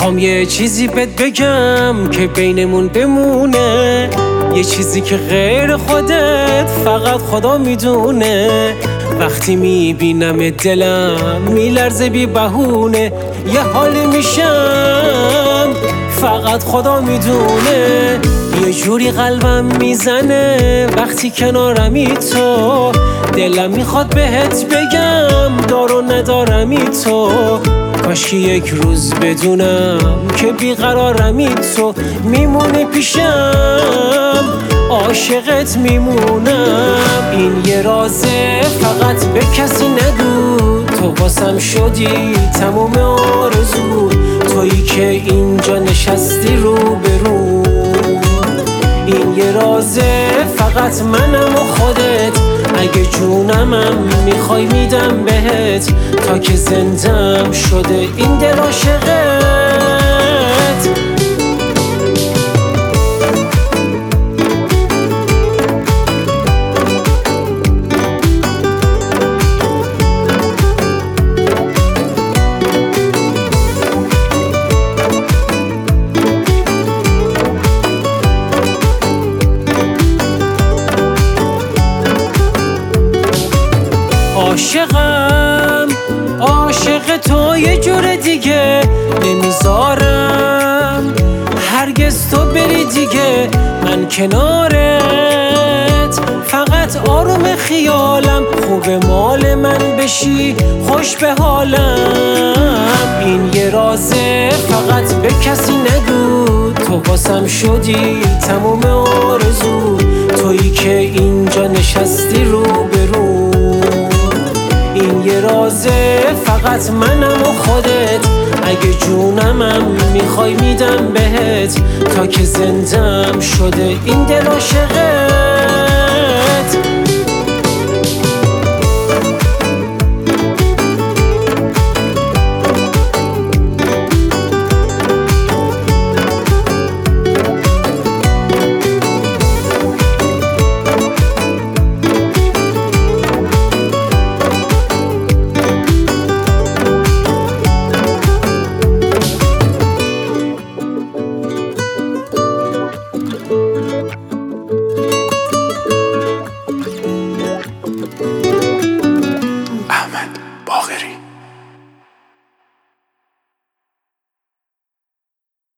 میخوام یه چیزی بهت بگم که بینمون بمونه، یه چیزی که غیر خودت فقط خدا میدونه. وقتی میبینم دلم میلرزه بی بهونه، یه حالی میشم فقط خدا میدونه. یه جوری قلبم میزنه وقتی کنارمی تو، دلم میخواد بهت بگم دار و ندارمی تو. کاشکی یک روز بدونم که بیقرارمی تو، میمونی پیشم عاشقت میمونم. این یه رازه فقط به کسی نگو، تو واسم شدی تموم آرزو، تویی که اینجا نشستی رو به رو. این یه رازه فقط منم و خودت، اگه جونمم میخوای میدم بهت، تا که زندم شده این دل عاشقت. عاشقم عاشق تو یه جور دیگه، نمیذارم هرگز تو بری دیگه. من کنارت فقط آروم خیالم، خوب مال من بشی خوش به حالم. این یه رازه فقط به کسی نگو، تو واسم شدی تموم آرزو، تویی که اینجا نشستی رو به رو. این یه رازه فقط منم و خودت، اگه جونمم میخوای میدم بهت، تا که زندم شده این دل عاشقت.